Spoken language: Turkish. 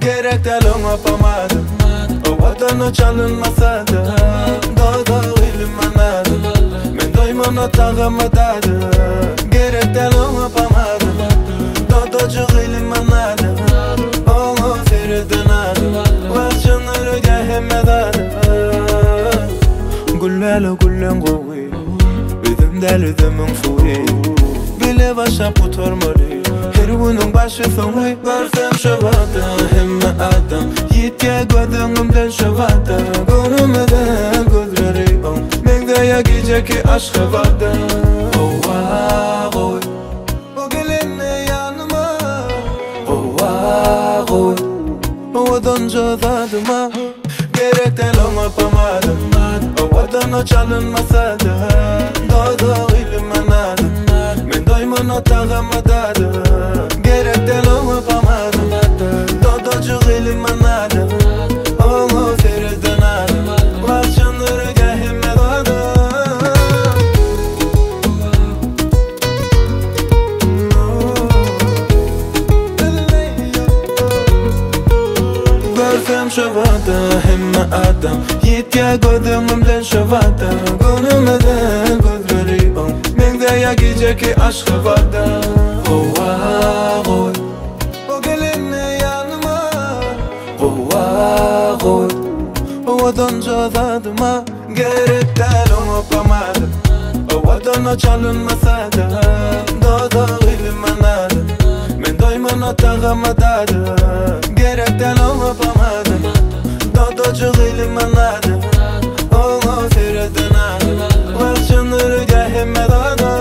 gerek del ona pamada. O vatana çalınmasa da Dağda ilimanadı Men doymam atağamadı Gerek del ona pamada Dağdacık ilimanadı Ona feridanadı Vakşanları gehemedadı Güllele güllen kovi Üdüm del üdümün fuyi Bile başa putormalı Her günün başı fınvi Varsam şavada Hemme adam Yitke gödüğümden şavada Gönümden gözleri on Mengdaya geceki aşk havada Ova oy O gelinle yanıma Ova oy O donca tadıma Gerek del ona pamada O vatana çalınmasa da Dağda ilimanadı Men doymam atağamadı Gerek del ona pamada Dağdacık ilimanadı Ona feridanadı Vakşanları gehemedadı Görsem şavada hemme adam Yitke gödüğümden şavada Gönümden gözleri on Mengdaya geceki aşk havada Ova oy O gelinle yanıma Ova oy O donca tadıma Gerek del ona pamada O vatana çalınmasa da Dağda ilimanadı Men doymam atağamadı Gerek del ona pamada Dağdacık ilimanadı Ona feridanadı Vakşanları gehemedadı